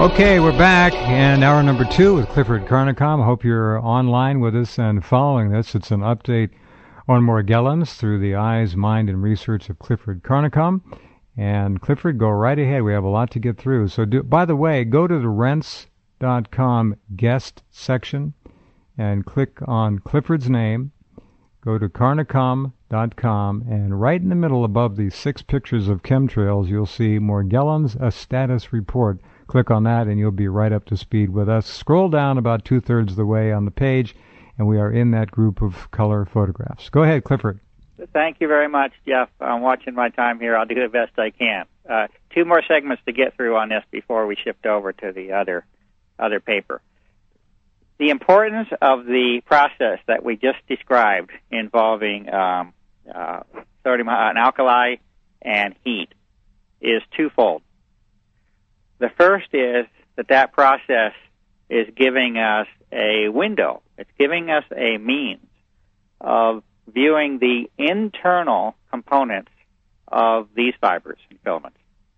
Okay, we're back, and hour number 2 with Clifford Carnicom. I hope you're online with us and following this. It's an update on Morgellons through the eyes, mind, and research of Clifford Carnicom. And Clifford, go right ahead. We have a lot to get through. So, by the way, go to the Rense.com guest section and click on Clifford's name. Go to Carnicom.com, and right in the middle above the 6 pictures of chemtrails, you'll see Morgellons, a status report. Click on that and you'll be right up to speed with us. Scroll down about 2/3 of the way on the page, and we are in that group of color photographs. Go ahead, Clifford. Thank you very much, Jeff. I'm watching my time here. I'll do the best I can. 2 more segments to get through on this before we shift over to the other paper. The importance of the process that we just described involving sodium, an alkali, and heat is twofold. The first is that process is giving us a window. It's giving us a means of viewing the internal components of these fibers and filaments.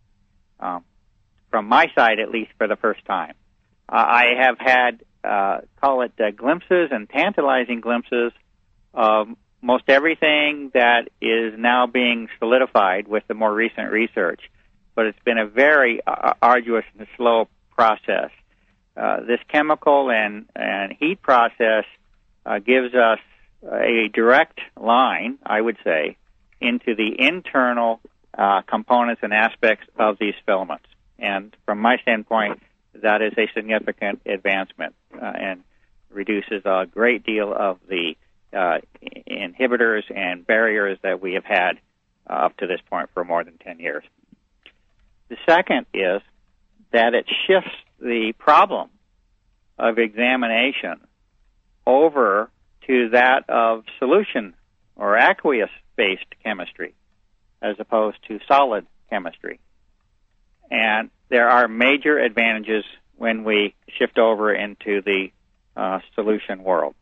From my side, at least for the first time. I have had, call it glimpses and tantalizing glimpses of most everything that is now being solidified with the more recent research. But it's been a very arduous and slow process. This chemical and heat process gives us a direct line, I would say, into the internal components and aspects of these filaments. And from my standpoint, that is a significant advancement and reduces a great deal of the inhibitors and barriers that we have had up to this point for more than 10 years. The second is that it shifts the problem of examination over to that of solution or aqueous-based chemistry as opposed to solid chemistry. And there are major advantages when we shift over into the solution world.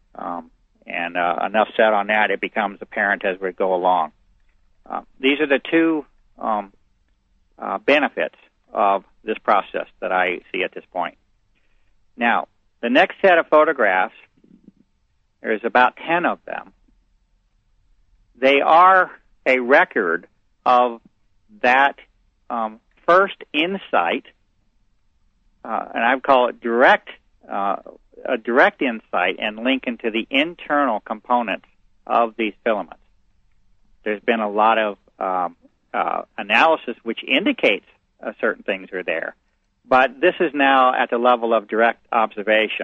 And enough said on that, it becomes apparent as we go along. These are the 2 benefits of this process that I see at this point. Now, the next set of photographs, there's about 10 of them. They are a record of that first insight, and I would call it a direct insight and link into the internal components of these filaments. There's been a lot of analysis which indicates certain things are there. But this is now at the level of direct observation.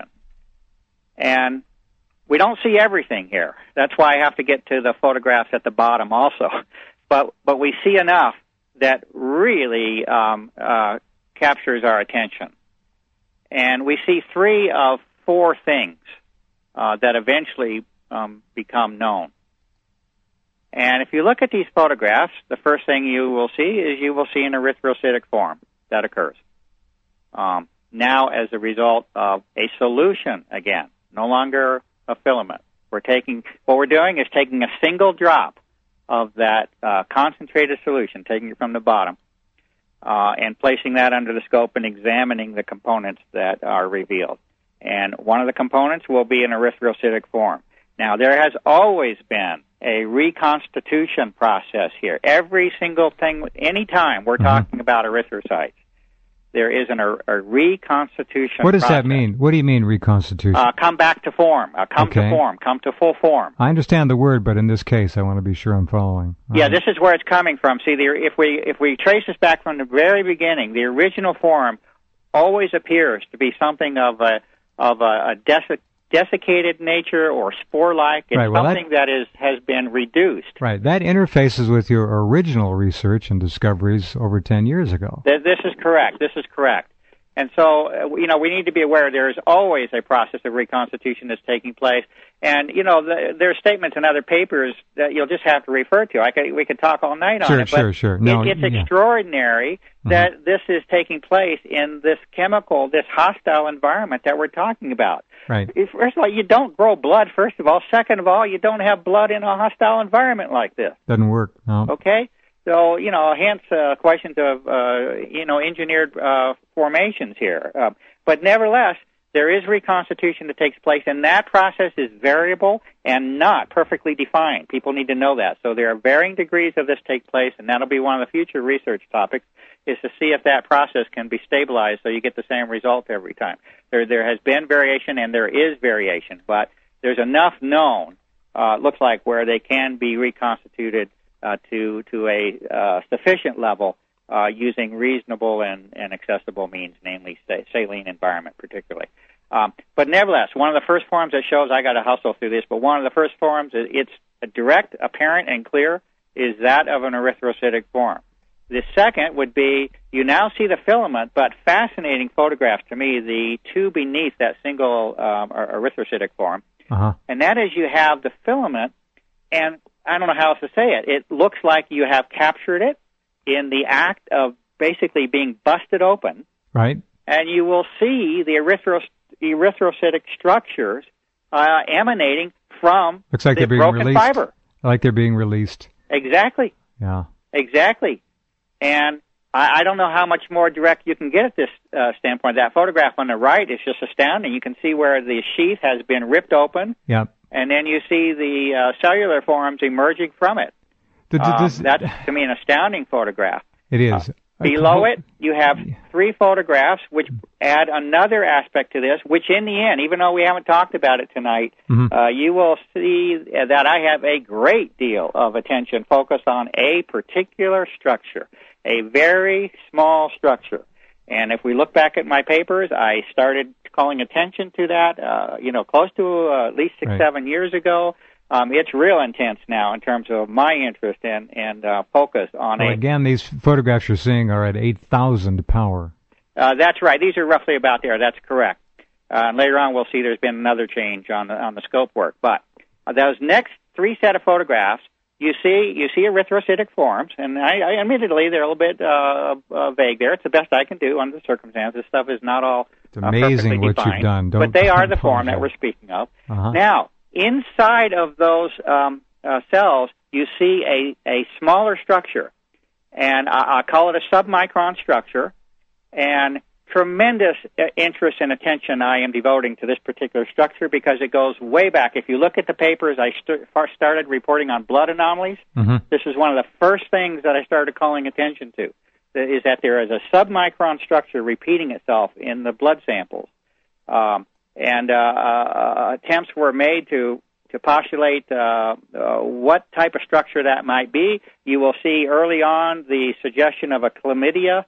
And we don't see everything here. That's why I have to get to the photographs at the bottom also. But we see enough that really captures our attention. And we see 3 of 4 things that eventually become known. And if you look at these photographs, the first thing you will see is you will see an erythrocytic form that occurs. Now as a result of a solution again, no longer a filament. What we're doing is taking a single drop of that concentrated solution, taking it from the bottom, and placing that under the scope and examining the components that are revealed. And one of the components will be an erythrocytic form. Now, there has always been a reconstitution process here. Every single thing, any time we're talking about erythrocytes, there is a reconstitution process. What does that mean? What do you mean reconstitution? Come back to form. Come to form. Come to full form. I understand the word, but in this case, I want to be sure I'm following. Yeah, this is where it's coming from. See, if we trace this back from the very beginning, the original form always appears to be something of a desiccated nature or spore-like. It's something that has been reduced. Right. That interfaces with your original research and discoveries over 10 years ago. This is correct. And so, we need to be aware there is always a process of reconstitution that's taking place. And, there are statements in other papers that you'll just have to refer to. We could talk all night on it. Sure. No, it's extraordinary that this is taking place in this hostile environment that we're talking about. Right. First of all, you don't grow blood, first of all. Second of all, you don't have blood in a hostile environment like this. Doesn't work, no. Okay? So, hence questions of, engineered formations here. But nevertheless, there is reconstitution that takes place, and that process is variable and not perfectly defined. People need to know that. So there are varying degrees of this take place, and that'll be one of the future research topics, is to see if that process can be stabilized so you get the same result every time. There has been variation, and there is variation, but there's enough known, looks like, where they can be reconstituted to a sufficient level using reasonable and accessible means, namely saline environment particularly. But nevertheless, one of the first forms that shows, I got to hustle through this, but one of the first forms, it's direct, apparent, and clear, is that of an erythrocytic form. The second would be, you now see the filament, but fascinating photographs to me, the two beneath that single erythrocytic form. And that is, you have the filament, and I don't know how else to say it. It looks like you have captured it in the act of basically being busted open. Right. And you will see the erythrocytic structures emanating from looks like the broken fiber. Like they're being released. Exactly. Yeah. Exactly. And I don't know how much more direct you can get at this standpoint. That photograph on the right is just astounding. You can see where the sheath has been ripped open. Yep. And then you see the cellular forms emerging from it. That's, to me, an astounding photograph. It is. Below it, you have three photographs which add another aspect to this, which in the end, even though we haven't talked about it tonight, you will see that I have a great deal of attention focused on a particular structure, a very small structure. And if we look back at my papers, I started calling attention to that, close to at least 7 years ago. It's real intense now in terms of my interest and focus on it. Again, these photographs you're seeing are at 8,000 power. That's right. These are roughly about there. That's correct. And later on, we'll see there's been another change on the scope work. But those next three set of photographs, you see erythrocytic forms, and I admittedly they're a little bit vague there. It's the best I can do under the circumstances. This stuff is not all it's amazing what defined, you've done. But they are the form that we're speaking of. Now, inside of those cells, you see a smaller structure, and I call it a submicron structure, and tremendous interest and attention I am devoting to this particular structure because it goes way back. If you look at the papers, I first started reporting on blood anomalies. This is one of the first things that I started calling attention to, is that there is a submicron structure repeating itself in the blood samples. And attempts were made to postulate what type of structure that might be. You will see early on the suggestion of a chlamydia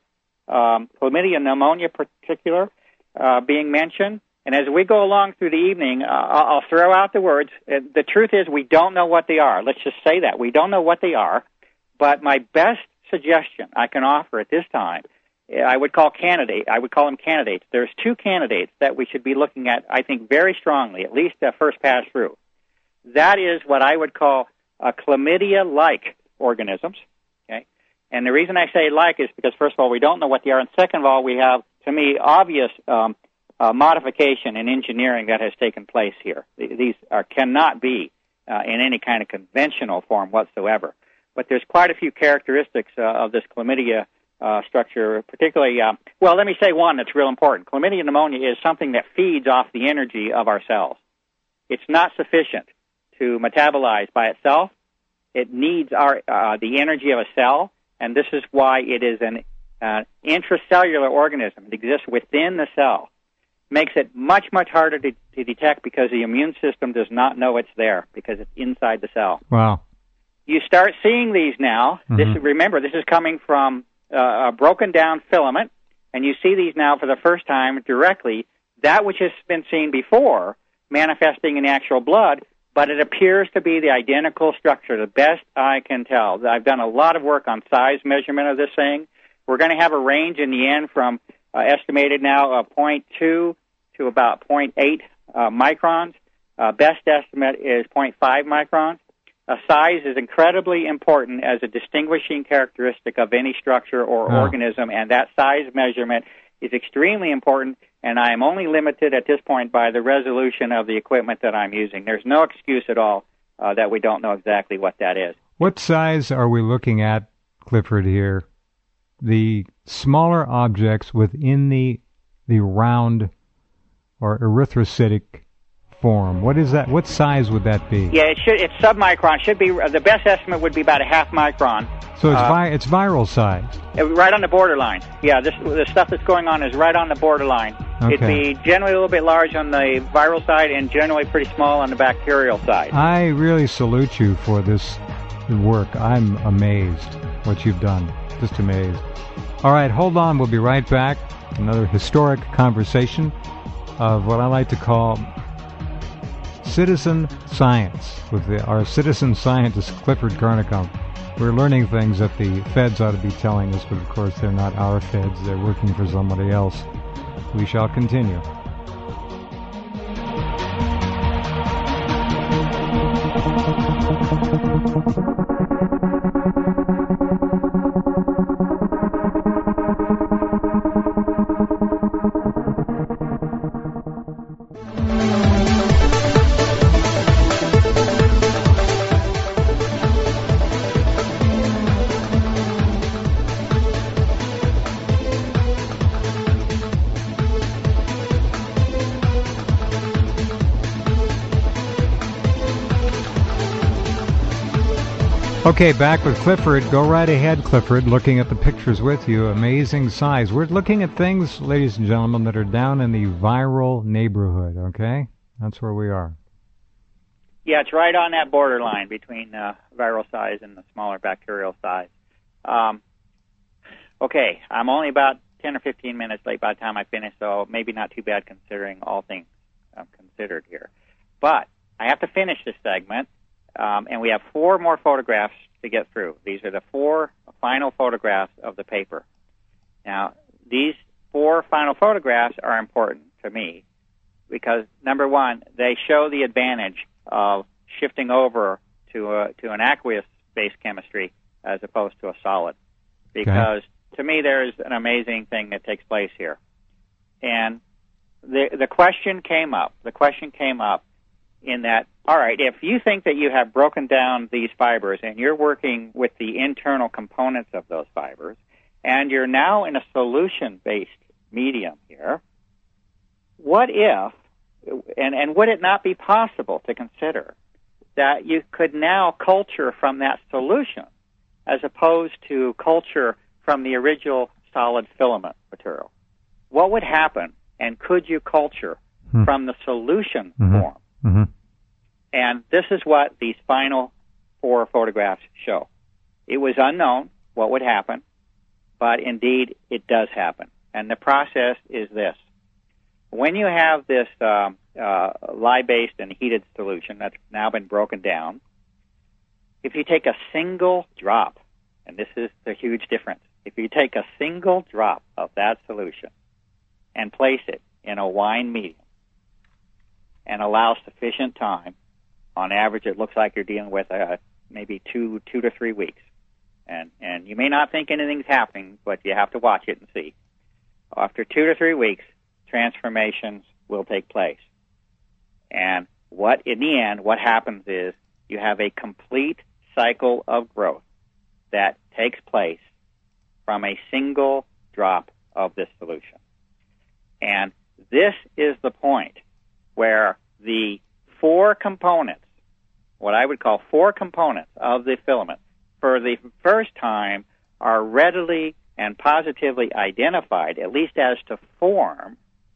pneumonia particular being mentioned. And as we go along through the evening, I'll throw out the words. The truth is we don't know what they are. Let's just say that. We don't know what they are. But my best suggestion I can offer at this time, I would call them candidates. There's two candidates that we should be looking at, I think, very strongly, at least first pass through. That is what I would call chlamydia-like organisms. Okay, and the reason I say like is because, first of all, we don't know what they are, and second of all, we have, to me, obvious modification and engineering that has taken place here. These cannot be in any kind of conventional form whatsoever. But there's quite a few characteristics of this chlamydia structure, particularly, let me say one that's real important. Chlamydia pneumonia is something that feeds off the energy of our cells. It's not sufficient to metabolize by itself. It needs the energy of a cell, and this is why it is an intracellular organism. It exists within the cell. Makes it much, much harder to detect because the immune system does not know it's there because it's inside the cell. Wow. You start seeing these now. Remember, this is coming from a broken down filament, and you see these now for the first time directly, that which has been seen before manifesting in actual blood, but it appears to be the identical structure, the best I can tell. I've done a lot of work on size measurement of this thing. We're going to have a range in the end from estimated now 0.2 to about 0.8 microns. Best estimate is 0.5 microns. Size is incredibly important as a distinguishing characteristic of any structure or organism, and that size measurement is extremely important, and I am only limited at this point by the resolution of the equipment that I'm using. There's no excuse at all that we don't know exactly what that is. What size are we looking at Clifford, here, the smaller objects within the round or erythrocytic form. What is that? What size would that be? Yeah, it's submicron. Should be the best estimate would be about a half micron. So it's viral size. Right on the borderline. Yeah, the stuff that's going on is right on the borderline. Okay. It'd be generally a little bit large on the viral side and generally pretty small on the bacterial side. I really salute you for this work. I'm amazed what you've done. Just amazed. All right, hold on. We'll be right back. Another historic conversation of what I like to call citizen science with our citizen scientist, Clifford Carnicom. We're learning things that the feds ought to be telling us, but of course they're not our feds. They're working for somebody else. We shall continue. Okay, back with Clifford. Go right ahead, Clifford, looking at the pictures with you. Amazing size. We're looking at things, ladies and gentlemen, that are down in the viral neighborhood, okay? That's where we are. Yeah, it's right on that borderline between viral size and the smaller bacterial size. Okay, I'm only about 10 or 15 minutes late by the time I finish, so maybe not too bad considering all things considered here. But I have to finish this segment. And we have 4 more photographs to get through. These are the 4 final photographs of the paper. Now, these 4 final photographs are important to me because, number one, they show the advantage of shifting over to an aqueous-based chemistry as opposed to a solid. Because, to me, there's an amazing thing that takes place here. And the question came up. In that, all right, if you think that you have broken down these fibers and you're working with the internal components of those fibers, and you're now in a solution-based medium here, what if, and would it not be possible to consider that you could now culture from that solution as opposed to culture from the original solid filament material? What would happen, and could you culture from the solution form? Mm-hmm. And this is what these final 4 photographs show. It was unknown what would happen, but indeed it does happen. And the process is this. When you have this lye-based and heated solution that's now been broken down, if you take a single drop, and this is the huge difference, if you take a single drop of that solution and place it in a wine medium, and allow sufficient time. On average, it looks like you're dealing with maybe 2 to 3 weeks. And you may not think anything's happening, but you have to watch it and see. After 2 to 3 weeks, transformations will take place. And in the end, what happens is you have a complete cycle of growth that takes place from a single drop of this solution. And this is the point where the 4 components, what I would call 4 components of the filament, for the first time are readily and positively identified, at least as to form,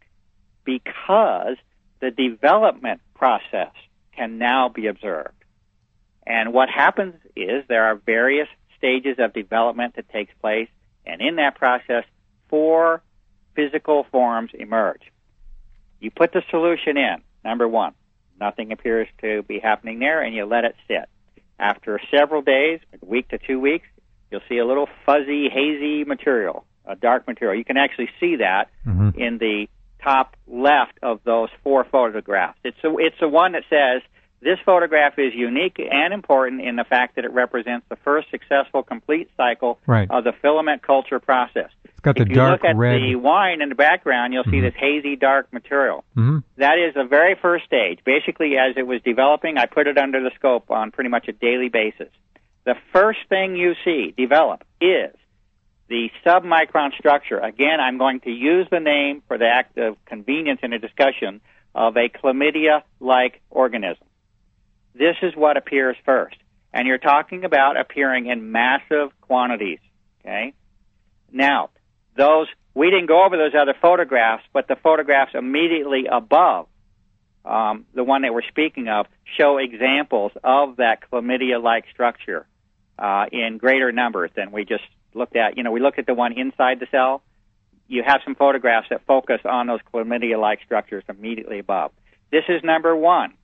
because the development process can now be observed. And what happens is there are various stages of development that takes place, and in that process, 4 physical forms emerge. You put the solution in. Number 1, nothing appears to be happening there, and you let it sit. After several days, a week to 2 weeks, you'll see a little fuzzy, hazy material, a dark material. You can actually see that in the top left of those 4 photographs. It's the one that says, this photograph is unique and important in the fact that it represents the first successful complete cycle of the filament culture process. Got the dark red. If you look at the wine in the background, you'll see this hazy, dark material. That is the very first stage. Basically, as it was developing, I put it under the scope on pretty much a daily basis. the first thing you see develop is the submicron structure. Again, I'm going to use the name for the act of convenience in a discussion of a chlamydia-like organism. This is what appears first. And you're talking about appearing in massive quantities, okay? Now, we didn't go over those other photographs, but the photographs immediately above the one that we're speaking of show examples of that chlamydia-like structure in greater numbers than we just looked at. We looked at the one inside the cell. You have some photographs that focus on those chlamydia-like structures immediately above. This is number one.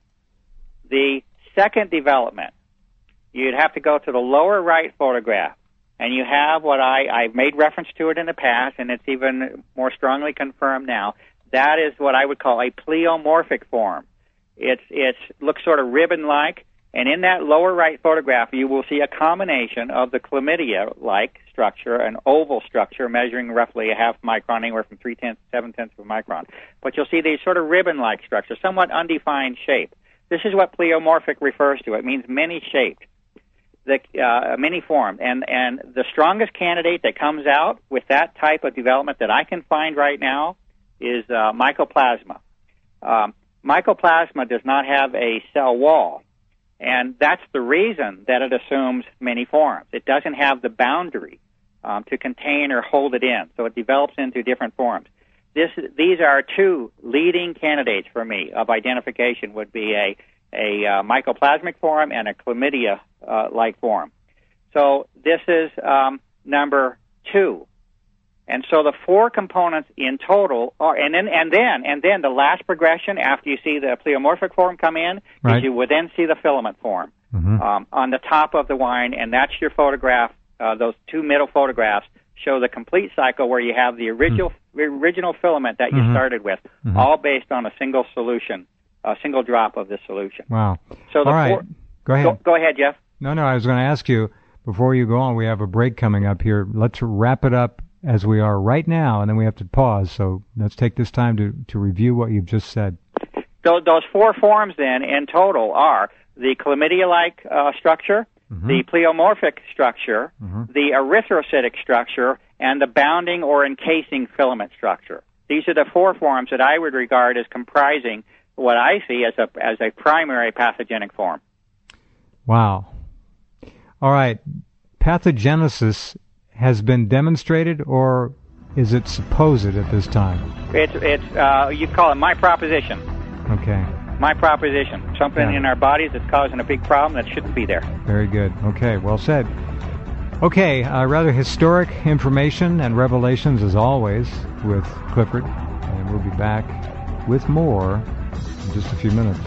The second development, you'd have to go to the lower right photograph, and you have what I've made reference to it in the past, and it's even more strongly confirmed now. That is what I would call a pleomorphic form. It looks sort of ribbon-like, and in that lower right photograph, you will see a combination of the chlamydia-like structure, an oval structure measuring roughly a half micron, anywhere from 0.3 to 0.7 of a micron. But you'll see these sort of ribbon-like structures, somewhat undefined shape. This is what pleomorphic refers to. It means many-shaped, many-formed. And the strongest candidate that comes out with that type of development that I can find right now is mycoplasma. Mycoplasma does not have a cell wall, and that's the reason that it assumes many forms. It doesn't have the boundary to contain or hold it in, so it develops into different forms. These are two leading candidates for me of identification, would be a mycoplasmic form and a chlamydia-like form. So this is number two. And so the four components in total are, and then the last progression after you see the pleomorphic form come in, right, is you would then see the filament form on the top of the wine, and that's your photograph. Those two middle photographs show the complete cycle where you have the original filament that you started with, all based on a single solution, a single drop of this solution. Wow. So all right. Go ahead. Go ahead, Jeff. No, I was going to ask you, before you go on, we have a break coming up here. Let's wrap it up as we are right now, and then we have to pause. So let's take this time to review what you've just said. Those four forms, then, in total are the chlamydia-like structure, the pleomorphic structure, the erythrocytic structure, and the bounding or encasing filament structure. These are the four forms that I would regard as comprising what I see as a primary pathogenic form. Wow. All right. Pathogenesis has been demonstrated, or is it supposed at this time? It's you'd call it my proposition. Okay. My proposition. Something in our bodies that's causing a big problem that shouldn't be there. Very good. Okay, well said. Okay, rather historic information and revelations as always with Clifford, and we'll be back with more in just a few minutes.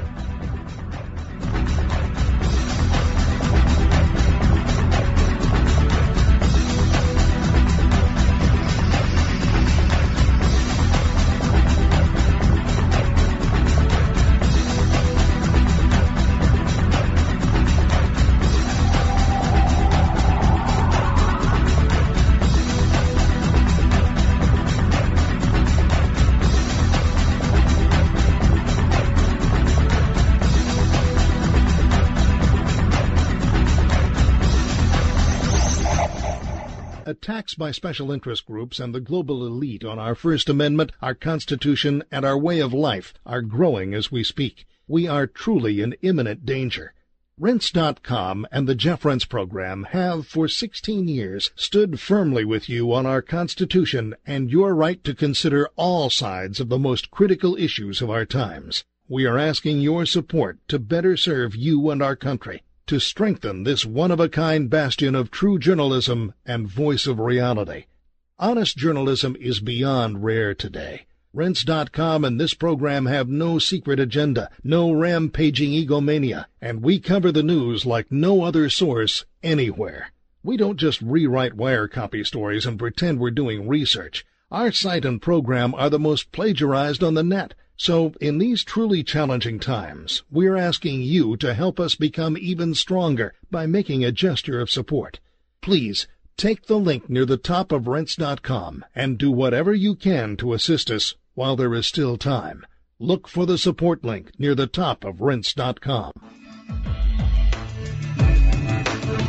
Attacks by special interest groups and the global elite on our First Amendment, our Constitution, and our way of life are growing as we speak. We are truly in imminent danger. Rense.com and the Jeff Rense program have, for 16 years, stood firmly with you on our Constitution and your right to consider all sides of the most critical issues of our times. We are asking your support to better serve you and our country, to strengthen this one-of-a-kind bastion of true journalism and voice of reality. Honest journalism is beyond rare today. Rense.com and this program have no secret agenda, no rampaging egomania, and we cover the news like no other source anywhere. We don't just rewrite wire copy stories and pretend we're doing research. Our site and program are the most plagiarized on the net. So, in these truly challenging times, we're asking you to help us become even stronger by making a gesture of support. Please, take the link near the top of Rense.com and do whatever you can to assist us while there is still time. Look for the support link near the top of Rense.com.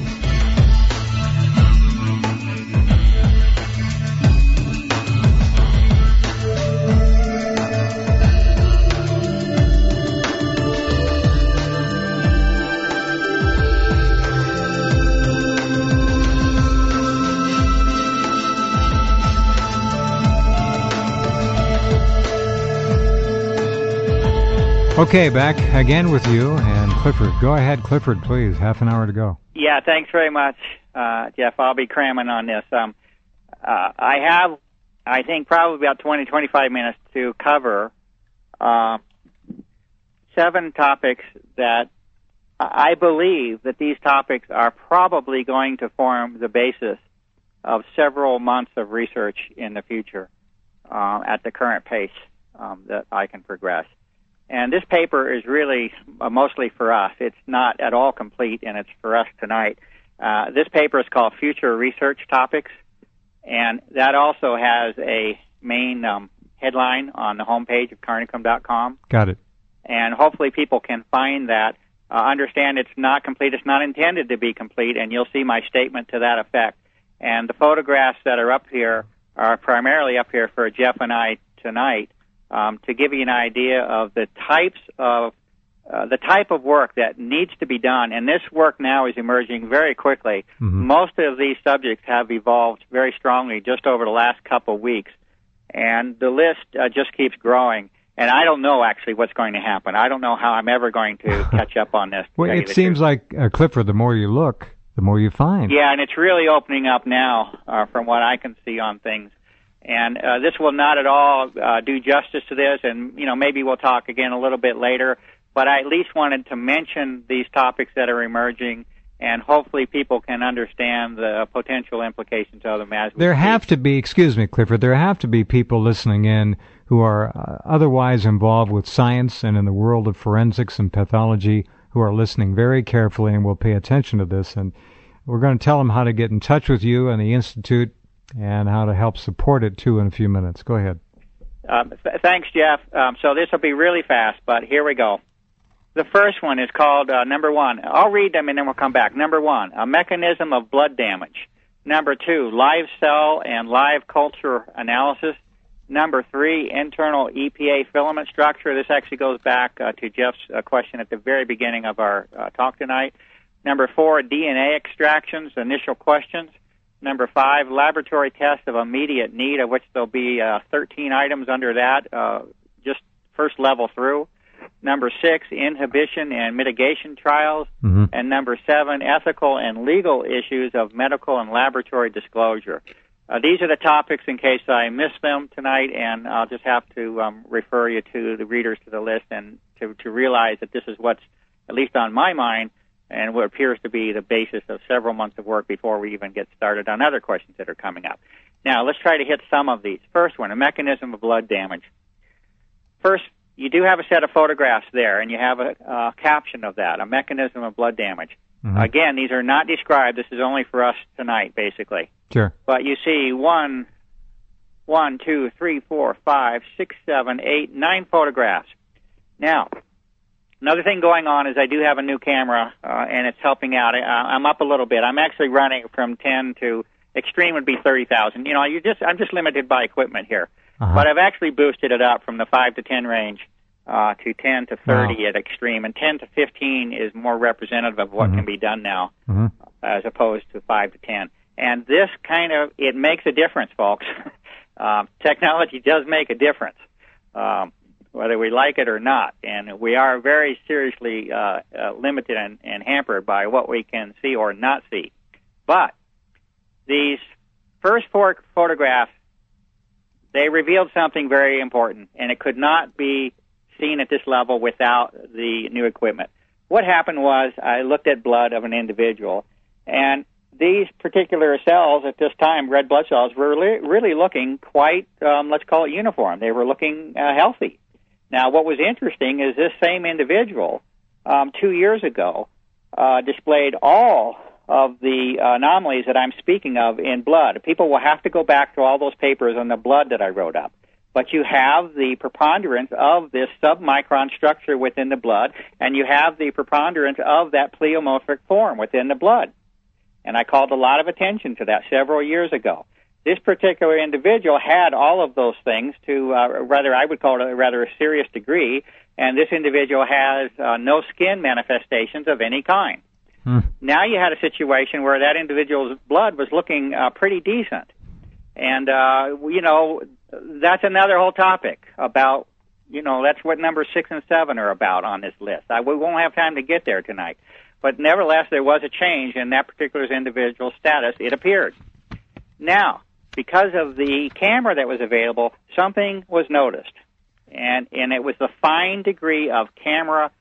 Okay, back again with you and Clifford. Go ahead, Clifford, please. Half an hour to go. Yeah, thanks very much, Jeff. I'll be cramming on this. I have, I think, probably about 20, 25 minutes to cover 7 topics that I believe that these topics are probably going to form the basis of several months of research in the future at the current pace that I can progress. And this paper is really mostly for us. It's not at all complete, and it's for us tonight. This paper is called Future Research Topics, and that also has a main headline on the homepage of Carnicom.com. Got it. And hopefully people can find that. Understand it's not complete. It's not intended to be complete, and you'll see my statement to that effect. And the photographs that are up here are primarily up here for Jeff and I tonight, to give you an idea of the type of work that needs to be done. And this work now is emerging very quickly. Mm-hmm. Most of these subjects have evolved very strongly just over the last couple of weeks, and the list just keeps growing. And I don't know actually what's going to happen. I don't know how I'm ever going to catch up on this. Well, it seems like, Clifford, the more you look, the more you find. Yeah, and it's really opening up now from what I can see on things. And this will not at all do justice to this, and maybe we'll talk again a little bit later. But I at least wanted to mention these topics that are emerging, and hopefully people can understand the potential implications of them as we There speak. have to be, excuse me, Clifford, there have to be people listening in who are otherwise involved with science and in the world of forensics and pathology who are listening very carefully and will pay attention to this. And we're going to tell them how to get in touch with you and the Institute and how to help support it, too, in a few minutes. Go ahead. Thanks, Jeff. So this will be really fast, but here we go. The first one is called, number 1. I'll read them and then we'll come back. Number 1, a mechanism of blood damage. Number 2, live cell and live culture analysis. Number 3, internal EPA filament structure. This actually goes back to Jeff's question at the very beginning of our talk tonight. Number 4, DNA extractions, initial questions. Number 5, laboratory tests of immediate need, of which there'll be 13 items under that, just first level through. Number 6, inhibition and mitigation trials. Mm-hmm. And number 7, ethical and legal issues of medical and laboratory disclosure. These are the topics in case I miss them tonight, and I'll just have to refer you to the readers to the list and to realize that this is what's, at least on my mind, and what appears to be the basis of several months of work before we even get started on other questions that are coming up. Now, let's try to hit some of these. First one, a mechanism of blood damage. First, you do have a set of photographs there, and you have a caption of that, a mechanism of blood damage. Mm-hmm. Again, these are not described. This is only for us tonight, basically. Sure. But you see 1, 2, 3, 4, 5, 6, 7, 8, 9 photographs. Now, another thing going on is I do have a new camera, and it's helping out. I'm up a little bit. I'm actually running from 10 to extreme would be 30,000. I'm just limited by equipment here. Uh-huh. But I've actually boosted it up from the 5 to 10 range to 10 to 30 at extreme, and 10 to 15 is more representative of what can be done now, as opposed to 5 to 10. And this it makes a difference, folks. Technology does make a difference, whether we like it or not. And we are very seriously limited and hampered by what we can see or not see. But these first 4 photographs, they revealed something very important, and it could not be seen at this level without the new equipment. What happened was I looked at blood of an individual, and these particular cells at this time, red blood cells, were really looking quite, let's call it uniform. They were looking healthy. Now, what was interesting is this same individual 2 years ago displayed all of the anomalies that I'm speaking of in blood. People will have to go back to all those papers on the blood that I wrote up. But you have the preponderance of this submicron structure within the blood, and you have the preponderance of that pleomorphic form within the blood. And I called a lot of attention to that several years ago. This particular individual had all of those things to, I would call it a rather serious degree, and this individual has no skin manifestations of any kind. Now you had a situation where that individual's blood was looking pretty decent. And, that's another whole topic about That's what numbers 6 and 7 are about on this list. We won't have time to get there tonight. But nevertheless, there was a change in that particular individual's status. It appeared. Now, because of the camera that was available, something was noticed. And it was the fine degree of camera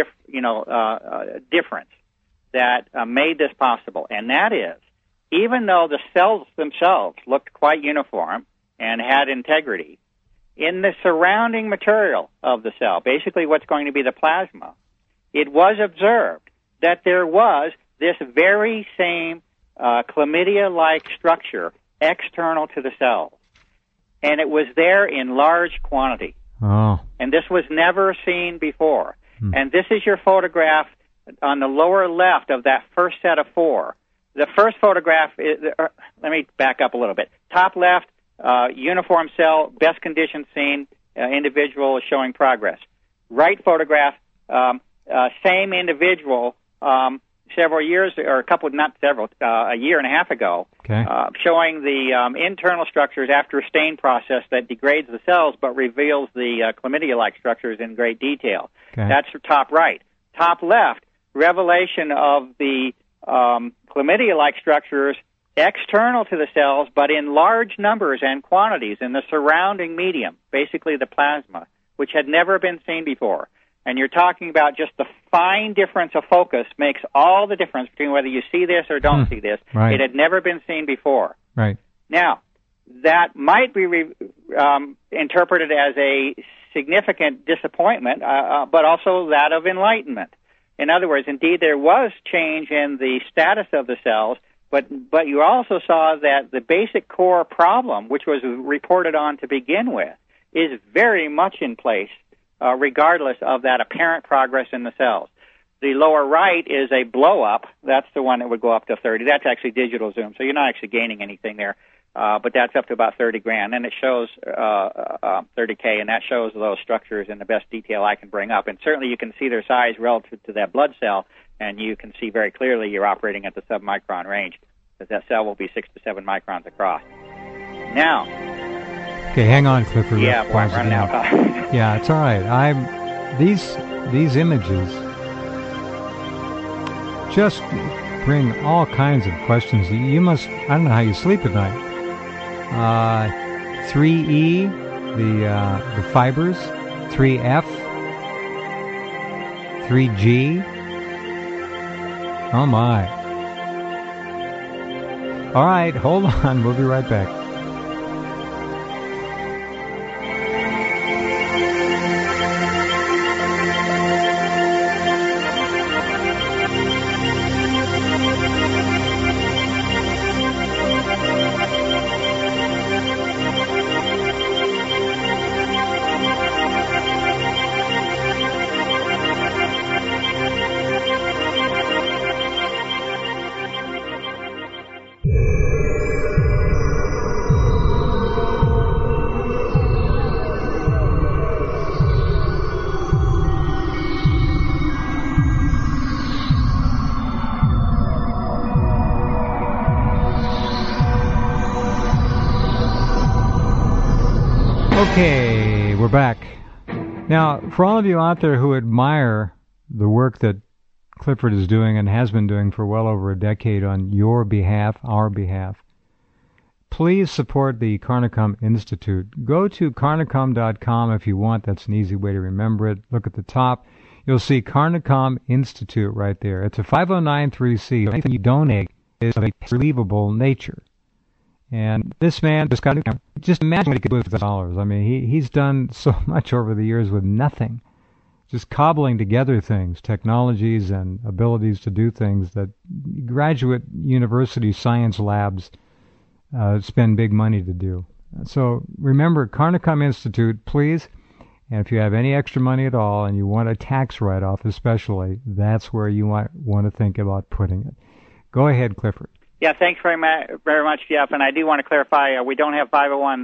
difference that made this possible. And that is, even though the cells themselves looked quite uniform and had integrity, in the surrounding material of the cell, basically what's going to be the plasma, it was observed that there was this very same chlamydia-like structure external to the cells. And it was there in large quantity. Oh. And this was never seen before. And this is your photograph on the lower left of that first set of 4. The first photograph, let me back up a little bit. Top left, uniform cell, best condition seen, individual showing progress. Right photograph, same individual, several years, or a year and a half ago, showing the internal structures after a stain process that degrades the cells but reveals the chlamydia-like structures in great detail. Okay. That's top right. Top left, revelation of the chlamydia-like structures external to the cells, but in large numbers and quantities in the surrounding medium, basically the plasma, which had never been seen before. And you're talking about just the fine difference of focus makes all the difference between whether you see this or don't see this. Right. It had never been seen before. Right. Now, that might be interpreted as a significant disappointment, but also that of enlightenment. In other words, indeed, there was change in the status of the cells, but you also saw that the basic core problem, which was reported on to begin with, is very much in place, regardless of that apparent progress in the cells. The lower right is a blow-up. That's the one that would go up to 30. That's actually digital zoom, so you're not actually gaining anything there. But that's up to about 30 grand, and it shows 30K, and that shows those structures in the best detail I can bring up. And certainly you can see their size relative to that blood cell, and you can see very clearly you're operating at the sub-micron range, because that cell will be 6 to 7 microns across. Now... Okay, hang on, Clifford. Yeah, boy, I'm running out. Yeah, it's all right. These images just bring all kinds of questions. You must, I don't know how you sleep at night. 3E, the fibers, 3F, 3G. Oh my. All right, hold on. We'll be right back. Okay, we're back. Now, for all of you out there who admire the work that Clifford is doing and has been doing for well over a decade on your behalf, our behalf, please support the Carnicom Institute. Go to carnicom.com if you want. That's an easy way to remember it. Look at the top. You'll see Carnicom Institute right there. It's a 509(c). Anything you donate is of a believable nature. And this man just got a camera. Just imagine what he could do with $1,000. I mean, he's done so much over the years with nothing. Just cobbling together things, technologies and abilities to do things that graduate university science labs spend big money to do. So remember, Carnicom Institute, please. And if you have any extra money at all and you want a tax write-off especially, that's where you might want to think about putting it. Go ahead, Clifford. Yeah, thanks very much, Jeff. And I do want to clarify, we don't have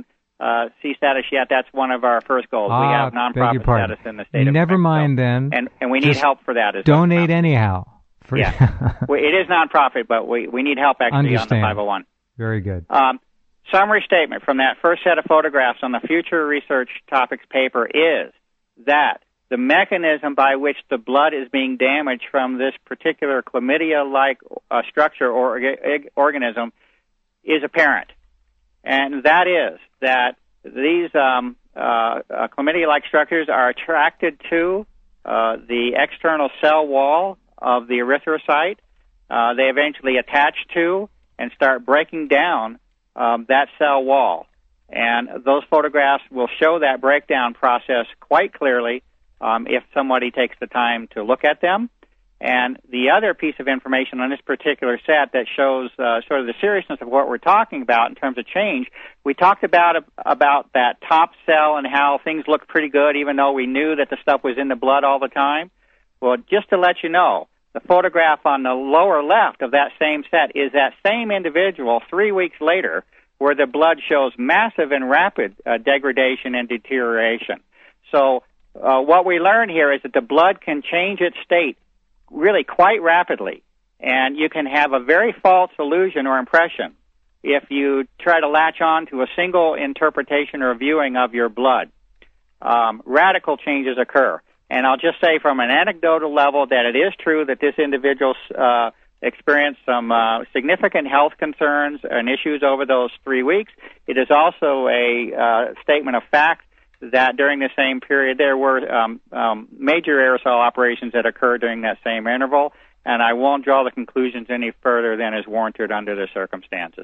501c status yet. That's one of our first goals. We have nonprofit status in the state of Never Mexico. mind then. And we need help for that as well. Donate anyhow. Yeah. It is nonprofit, but we need help actually on the 501. Very good. Summary statement from that first set of photographs on the Future Research Topics paper is that the mechanism by which the blood is being damaged from this particular chlamydia-like structure or organism is apparent. And that is that these chlamydia-like structures are attracted to the external cell wall of the erythrocyte. They eventually attach to and start breaking down that cell wall. And those photographs will show that breakdown process quite clearly if somebody takes the time to look at them. And the other piece of information on this particular set that shows sort of the seriousness of what we're talking about in terms of change, we talked about that top cell and how things looked pretty good even though we knew that the stuff was in the blood all the time. Well, just to let you know, the photograph on the lower left of that same set is that same individual 3 weeks later where the blood shows massive and rapid degradation and deterioration. So what we learn here is that the blood can change its state really quite rapidly, and you can have a very false illusion or impression if you try to latch on to a single interpretation or viewing of your blood. Radical changes occur. And I'll just say from an anecdotal level that it is true that this individual experienced some significant health concerns and issues over those 3 weeks. It is also a statement of fact that during the same period there were major aerosol operations that occurred during that same interval, and I won't draw the conclusions any further than is warranted under the circumstances.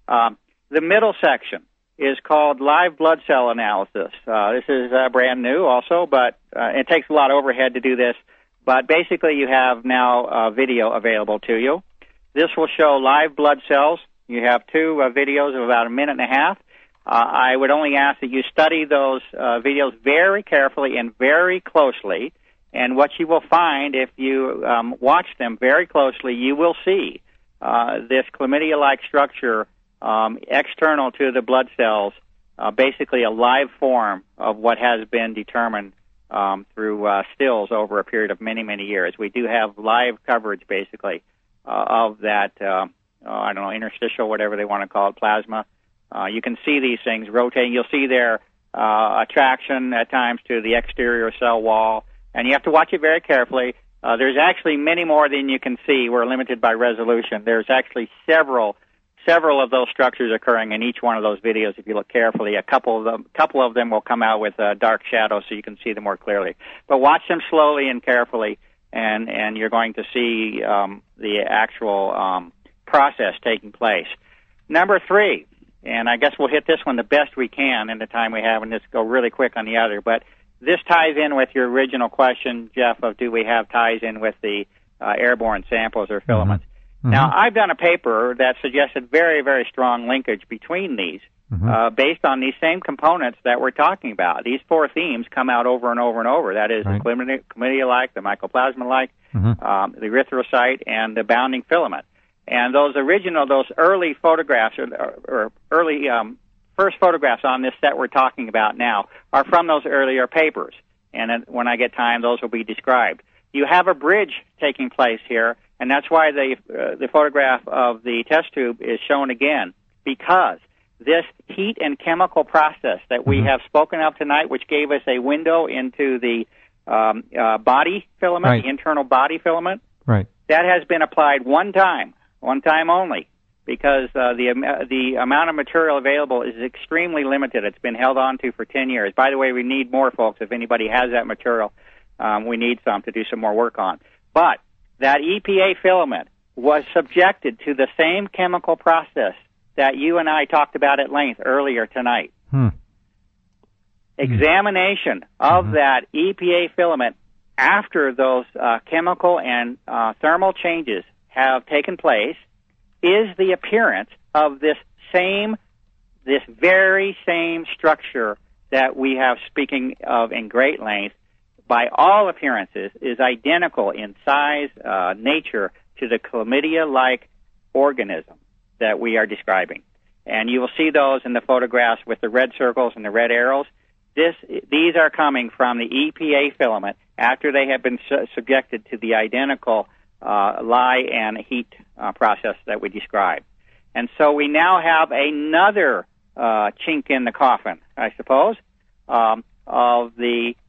The middle section is called live blood cell analysis. This is brand new also, but it takes a lot of overhead to do this. But basically you have now video available to you. This will show live blood cells. You have two videos of about a minute and a half. I would only ask that you study those videos very carefully and very closely. And what you will find if you watch them very closely, you will see this chlamydia-like structure external to the blood cells, basically a live form of what has been determined through stills over a period of many, many years. We do have live coverage, basically, of that, interstitial, whatever they want to call it, plasma. You can see these things rotating. You'll see their attraction at times to the exterior cell wall, and you have to watch it very carefully. There's actually many more than you can see. We're limited by resolution. There's actually several of those structures occurring in each one of those videos. If you look carefully, a couple of them will come out with dark shadows so you can see them more clearly. But watch them slowly and carefully, and you're going to see the actual process taking place. Number 3, and I guess we'll hit this one the best we can in the time we have, and just go really quick on the other. But this ties in with your original question, Jeff, of do we have ties in with the airborne samples or filaments. Mm-hmm. Now, I've done a paper that suggested very, very strong linkage between these based on these same components that we're talking about. These 4 themes come out over and over and over. That is the chlamydia-like, the mycoplasma-like, the erythrocyte, and the bounding filament. And those early photographs or early first photographs on this set we're talking about now are from those earlier papers. And then when I get time, those will be described. You have a bridge taking place here, and that's why the photograph of the test tube is shown again, because this heat and chemical process that we have spoken of tonight, which gave us a window into the body filament, the internal body filament, that has been applied one time only, because the amount of material available is extremely limited. It's been held on to for 10 years. By the way, we need more, folks. If anybody has that material, we need some to do some more work on. But that EPA filament was subjected to the same chemical process that you and I talked about at length earlier tonight. Examination of that EPA filament after those chemical and thermal changes have taken place is the appearance of this very same structure that we have speaking of in great length, by all appearances, is identical in size, nature, to the chlamydia-like organism that we are describing. And you will see those in the photographs with the red circles and the red arrows. These are coming from the EPA filament after they have been subjected to the identical lye and heat process that we described. And so we now have another chink in the coffin, I suppose, of the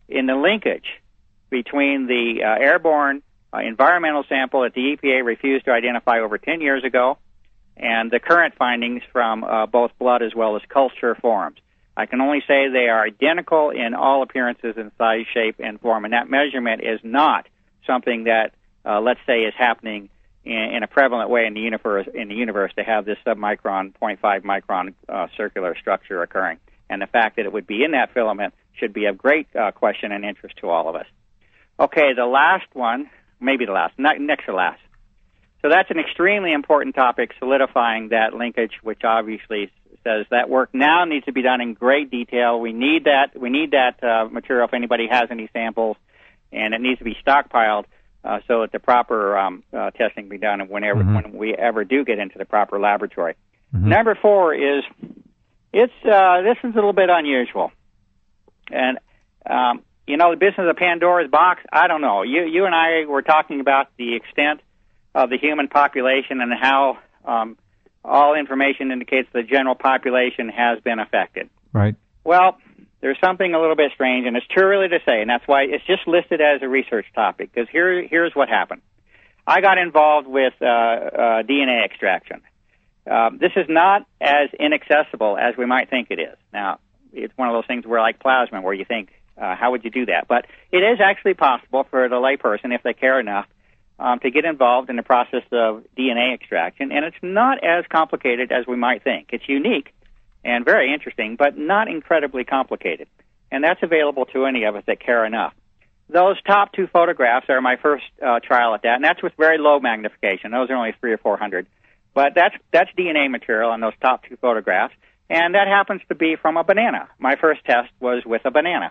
in the linkage between the airborne environmental sample that the EPA refused to identify over 10 years ago and the current findings from both blood as well as culture forms. I can only say they are identical in all appearances in size, shape, and form, and that measurement is not something that, let's say, is happening in a prevalent way in the universe to have this submicron, 0.5 micron circular structure occurring. And the fact that it would be in that filament should be of great question and interest to all of us. Okay, the last one, maybe the last, next to last. So that's an extremely important topic, solidifying that linkage, which obviously says that work now needs to be done in great detail. We need that material if anybody has any samples, and it needs to be stockpiled so that the proper testing can be done when we ever do get into the proper laboratory. Mm-hmm. Number 4 is this is a little bit unusual, and the business of Pandora's box. I don't know. You and I were talking about the extent of the human population and how all information indicates the general population has been affected. Right. Well, there's something a little bit strange, and it's too early to say, and that's why it's just listed as a research topic, because here's what happened. I got involved with DNA extraction. This is not as inaccessible as we might think it is. Now, it's one of those things where, like plasma, where you think, how would you do that? But it is actually possible for the layperson, if they care enough, to get involved in the process of DNA extraction, and it's not as complicated as we might think. It's unique and very interesting, but not incredibly complicated, and that's available to any of us that care enough. Those top 2 photographs are my first trial at that, and that's with very low magnification. Those are only 300 or 400, but that's DNA material on those top 2 photographs, and that happens to be from a banana. My first test was with a banana,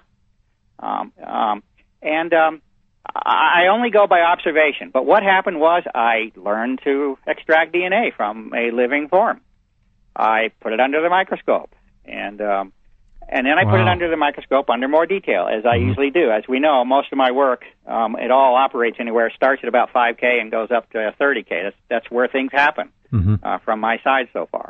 I only go by observation, but what happened was I learned to extract DNA from a living form. I put it under the microscope, and then I put it under the microscope under more detail, as I usually do. As we know, most of my work, it all operates anywhere, starts at about 5K and goes up to 30K. That's where things happen from my side so far.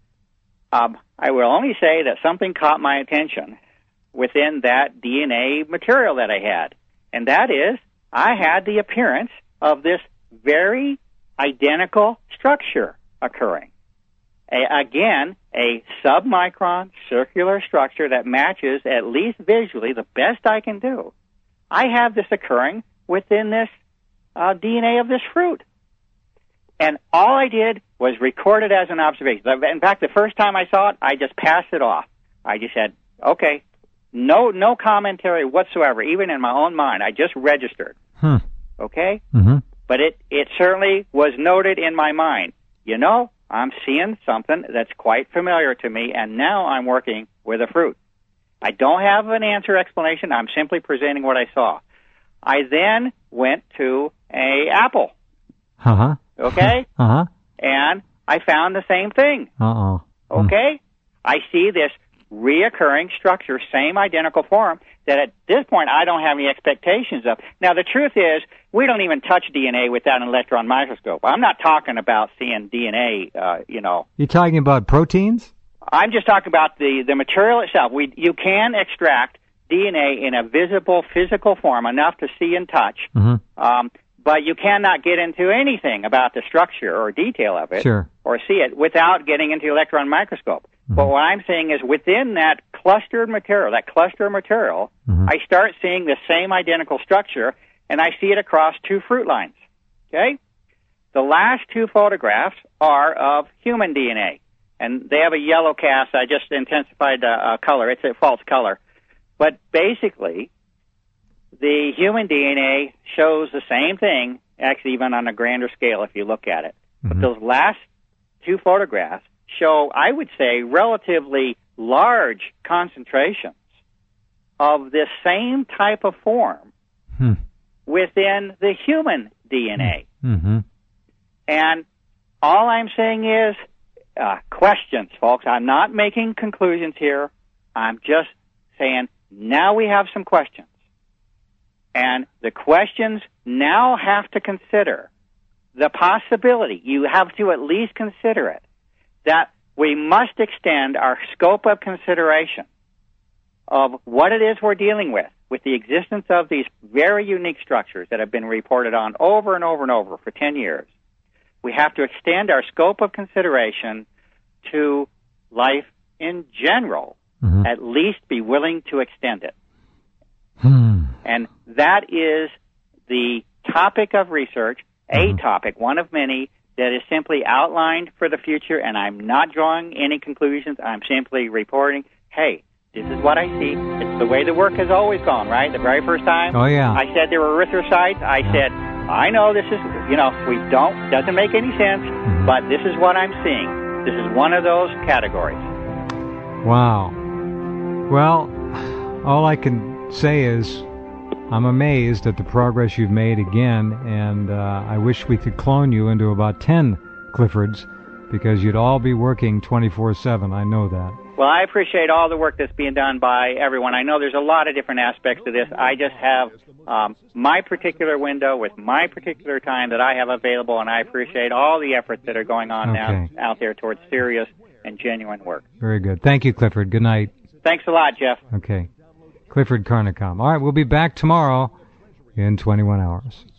I will only say that something caught my attention within that DNA material that I had, and that is I had the appearance of this very identical structure occurring. Again, a submicron circular structure that matches, at least visually, the best I can do. I have this occurring within this DNA of this fruit. And all I did was record it as an observation. In fact, the first time I saw it, I just passed it off. I just said, okay, no commentary whatsoever, even in my own mind. I just registered. Okay? But it certainly was noted in my mind. I'm seeing something that's quite familiar to me, and now I'm working with a fruit. I don't have an answer explanation. I'm simply presenting what I saw. I then went to an apple. Okay? And I found the same thing. Okay? I see this reoccurring structure, same identical form, that at this point I don't have any expectations of. Now, the truth is, we don't even touch DNA without an electron microscope. I'm not talking about seeing DNA, You're talking about proteins? I'm just talking about the material itself. You can extract DNA in a visible physical form, enough to see and touch, but you cannot get into anything about the structure or detail of it or see it without getting into the electron microscope. But what I'm saying is within that cluster of material, I start seeing the same identical structure, and I see it across 2 fruit lines. Okay? The last 2 photographs are of human DNA, and they have a yellow cast. I just intensified the color. It's a false color. But basically, the human DNA shows the same thing, actually even on a grander scale if you look at it. But those last 2 photographs show, I would say, relatively large concentrations of this same type of form within the human DNA. And all I'm saying is questions, folks. I'm not making conclusions here. I'm just saying now we have some questions. And the questions now have to consider the possibility, you have to at least consider it, that we must extend our scope of consideration of what it is we're dealing with with the existence of these very unique structures that have been reported on over and over and over for 10 years, we have to extend our scope of consideration to life in general, at least be willing to extend it. And that is the topic of research, a topic, one of many, that is simply outlined for the future, and I'm not drawing any conclusions. I'm simply reporting, hey, this is what I see. It's the way the work has always gone, right? The very first time I said there were erythrocytes, I said, I know this is, doesn't make any sense, but this is what I'm seeing. This is one of those categories. Wow. Well, all I can say is I'm amazed at the progress you've made again, and I wish we could clone you into about 10 Cliffords, because you'd all be working 24/7. I know that. Well, I appreciate all the work that's being done by everyone. I know there's a lot of different aspects to this. I just have my particular window with my particular time that I have available, and I appreciate all the efforts that are going on now out there towards serious and genuine work. Very good. Thank you, Clifford. Good night. Thanks a lot, Jeff. Okay. Clifford Carnicom. All right, we'll be back tomorrow in 21 hours.